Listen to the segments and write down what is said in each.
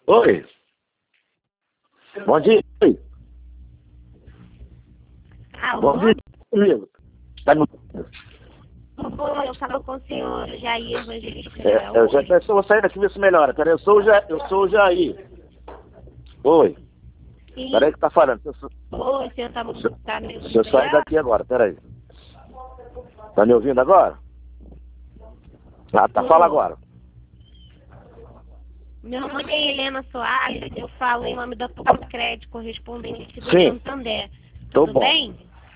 Oi. Bom dia. Oi. Alô? Bom dia, amigo. Tá no... Oi, eu falo com o senhor Jair Evangelista. eu já vou sair daqui ver se melhora. Peraí, eu sou o Jair. Oi. Sim. Peraí que tá falando. Oi, o senhor tá me Deixa eu sair daqui agora, peraí. Tá me ouvindo agora? Ah, tá, fala agora. Meu nome é Helena Soares, eu falo em nome da Procred, correspondente do Sim. Santander. Tô Tudo bom. bem?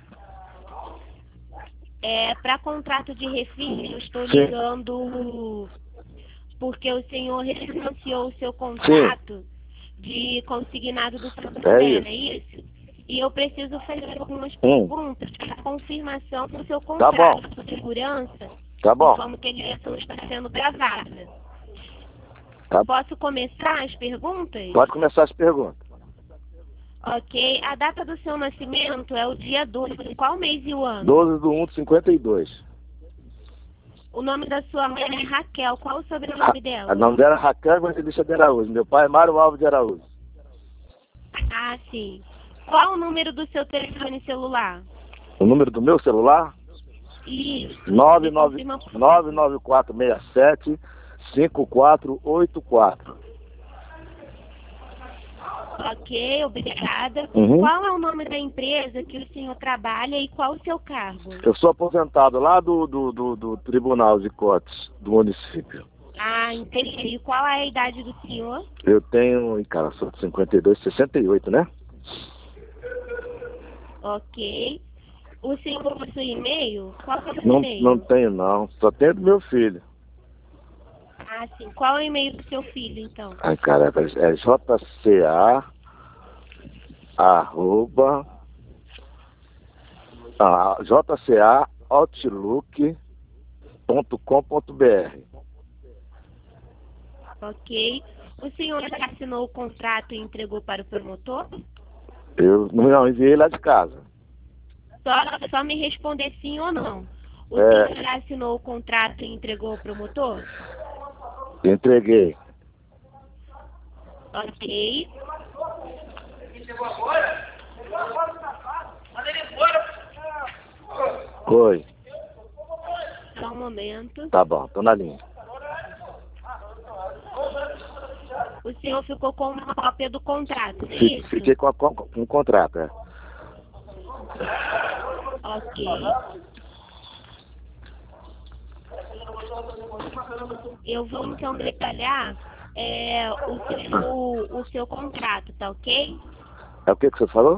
Para contrato de refis, eu estou Sim. ligando porque o senhor refinanciou o seu contrato de consignado do Santander, não é isso? E eu preciso fazer algumas perguntas para confirmação do seu Tá bom. contrato de segurança, Tá bom. como que a ligação está sendo gravada. Tá. Posso começar as perguntas? Pode começar as perguntas. Ok. A data do seu nascimento é o dia 12. Qual mês e o ano? 12/1/52. O nome da sua mãe é Raquel. Qual o sobrenome dela? O nome dela é Raquel Evangelista de Araújo. Meu pai é Mário Alves de Araújo. Ah, sim. Qual o número do seu telefone celular? O número do meu celular? Isso. 99467-5484. Ok, obrigada. Uhum. Qual é o nome da empresa que o senhor trabalha e qual o seu cargo? Eu sou aposentado lá do Tribunal de Contas do município. Ah, entendi. E qual é a idade do senhor? Eu tenho, cara, sou de 52, 68, né? Ok. O senhor possui e-mail? Qual é o seu Não e-mail? tenho não, só tenho do meu filho. Ah, sim. Qual é o e-mail do seu filho, então? Ai, cara, é JCA arroba JCA Outlook.com.br. Ok. O senhor já assinou o contrato e entregou para o promotor? Eu não enviei lá de casa. Só me responder sim ou não. O É. senhor já assinou o contrato e entregou ao promotor? Entreguei. Ok. Oi. Só um momento. Tá bom, tô na linha. O senhor ficou com uma cópia do contrato, é isso? Fiquei com o contrato, é. Ok. Eu vou então detalhar o seu contrato, tá ok? É o que você falou?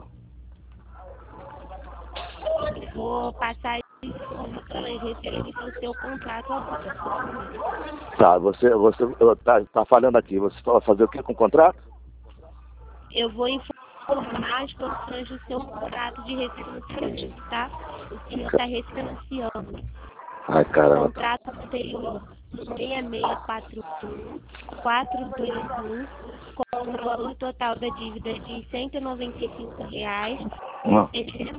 Vou passar informações referentes ao seu contrato agora. Tá, você tá falando aqui. Você vai fazer o que com o contrato? Eu vou informar as condições do seu contrato de refinanciamento, tá? O senhor está refinanciando Ai, o caramba. contrato anterior 6641-421 com o valor total da dívida de R$ 195,00, Não.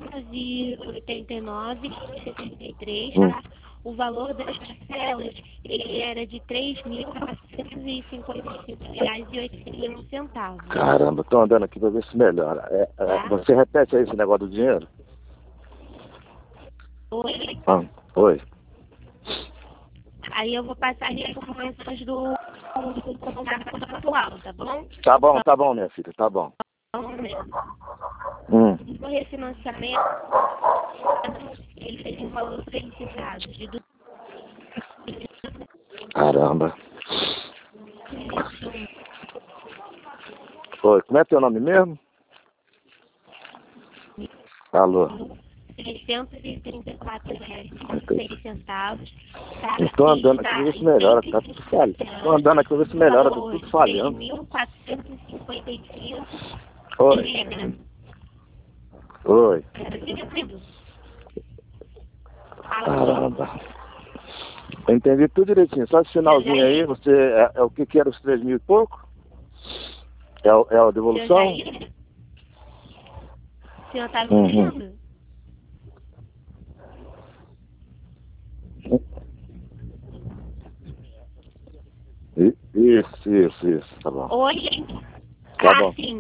689,73, tá? O valor das parcelas ele era de R$ 3.455,81. Caramba, tô andando aqui pra ver se melhora. Tá? Você repete aí esse negócio do dinheiro? Oi. Oi. Aí eu vou passar as informações do contrato atual, tá bom? Tá bom, minha filha, tá bom. O refinanciamento, ele fez um valor solicitado de Caramba. Oi, como é teu nome mesmo? Alô. R$ 634,06. Eu tô andando aqui pra ver se melhora, tá tudo falhando. Tô andando aqui pra ver se melhora, tá tudo falhando. 3.455. Oi. Oi. Caramba. Eu entendi tudo direitinho. Só esse finalzinho aí, você é o que era os 3.000 e pouco? É a devolução? O senhor tá vendo? Isso, tá bom. Hoje, Tá bom. assim,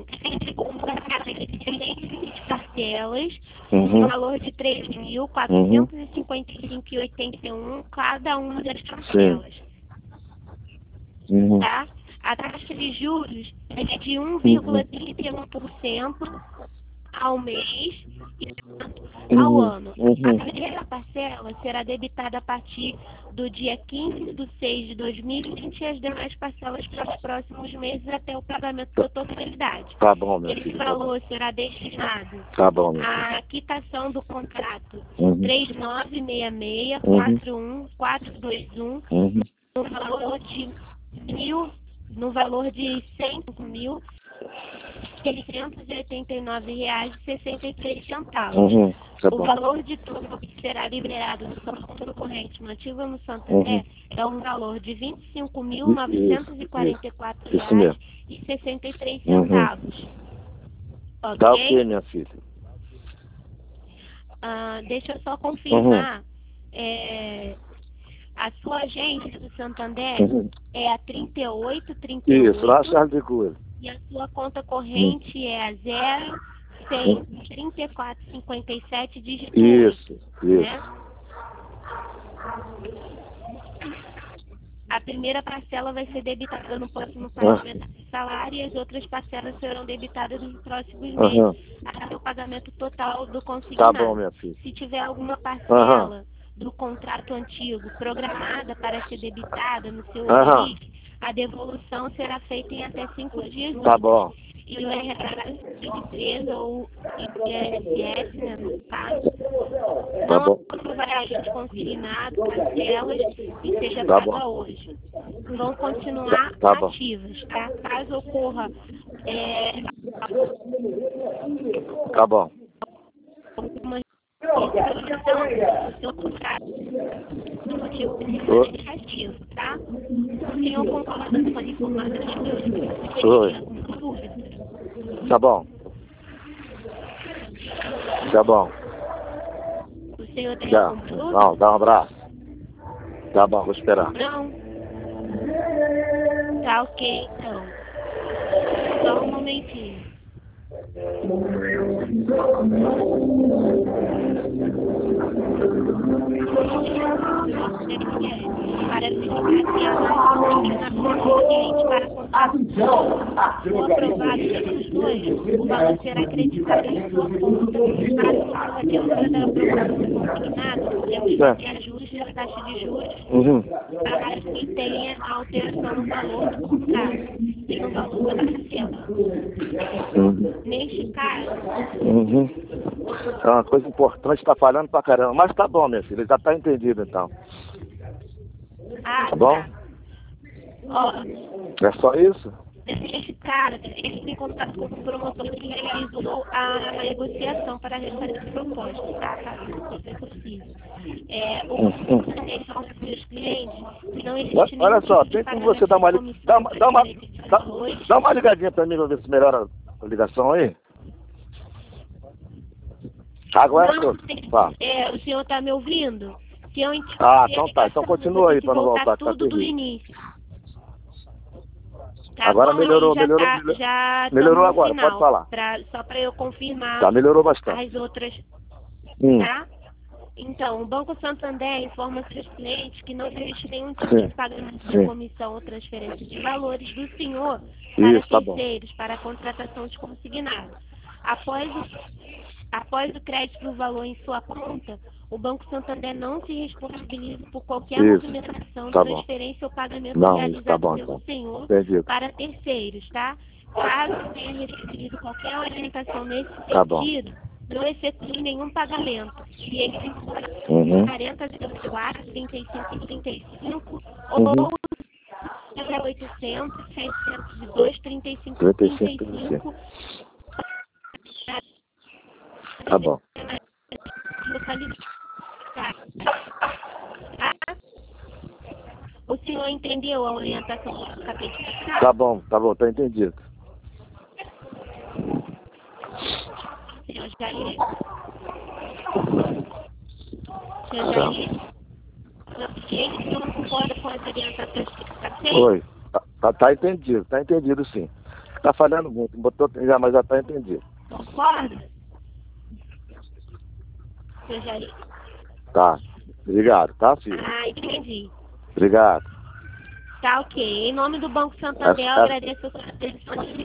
de parcelas, Uhum. no valor de R$ 3.455,81 cada uma das parcelas. Uhum. Tá? A taxa de juros é de 1,31% ao mês e ao ano. A primeira parcela será debitada a partir do dia 15/6/2020 e as demais parcelas para os próximos meses até o pagamento da totalidade. Tá bom, meu Esse filho. valor será destinado Tá bom, meu filho. à quitação do contrato Uhum. 3966-41421 Uhum. no valor de R$105.689,63. Uhum. Tá O bom. valor de tudo que será liberado do conta corrente nativa no Santander é um valor de R$ 25.944,63. Ok? Tá ok, minha filha. Deixa eu só confirmar. A sua agência do Santander é a 3838. Isso, lá Charles de Gaulle. E a sua conta corrente é a 03457 dígito 8. Isso. Né? A primeira parcela vai ser debitada no próximo pagamento de salário e as outras parcelas serão debitadas nos próximos meses, até o pagamento total do consignado. Tá bom, minha filha. Se tiver alguma parcela do contrato antigo programada para ser debitada no seu origem, a devolução será feita em até 5 dias úteis. Tá bom. E o RH de empresa ou INSS, né, no caso, Tá bom. aprovará de consignado parcelas e seja Tá paga bom. hoje. Vão continuar Tá bom. ativas, tá? Caso ocorra Tá bom. uma seu contrato do motivo administrativo, tá? O senhor concorda com as informações que eu disse? Oi. Tá bom. Tá bom. O senhor tem Dá. alguma dúvida? Não, dá um abraço. Tá bom, vou esperar. Não? Tá ok, então. Só um momentinho. Para verificar para contrato aprovado pelos dois, o valor será acreditado em sua conta. Caso comprovativa da aprovação do consignado, temos que ter ajuste da taxa de juros para que tenha alteração no valor do contrato e no valor da parcela. Neste caso, é uma coisa importante, tá falando pra caramba. Mas tá bom, minha filha, já tá entendido então. Tá bom? Ó, É só isso? esse cara, ele tem contato com o promotor que realizou a negociação para a receber a proposta, tá? Caso isso é possível. Os clientes, não existe Olha só, tem como você dar uma ligadinha pra mim pra ver se melhora a ligação aí? Agora não, tá. O senhor tá me ouvindo? Se eu então tá. Então continua aí pra não voltar. Tudo do início. Tá agora bom, melhorou agora, final, pode falar. Só para eu confirmar Tá, melhorou bastante. as outras, tá? Então, o Banco Santander informa seus clientes que não existe nenhum tipo de pagamento de comissão ou transferência de valores do senhor para terceiros, para a contratação de consignado. Após o crédito do valor em sua conta, o Banco Santander não se responsabiliza por qualquer movimentação, transferência ou pagamento realizado pelo senhor para terceiros, tá? Caso tenha recebido qualquer orientação nesse sentido, não efetue nenhum pagamento. E ele tem 4004, 35 35 ou 0800 602 35 35. Tá bom. O senhor entendeu a orientação que eu acabei de passar? Tá bom, tá entendido. Senhor Jair? Senhor Jair? Ele não concorda com as orientações que eu passei? Oi. Tá entendido sim. Tá falhando muito, mas já tá entendido. Concorda? Seu Jair. Tá. Obrigado, tá, filho? Ah, entendi. Obrigado. Tá ok. Em nome do Banco Santander, eu agradeço a sua atenção.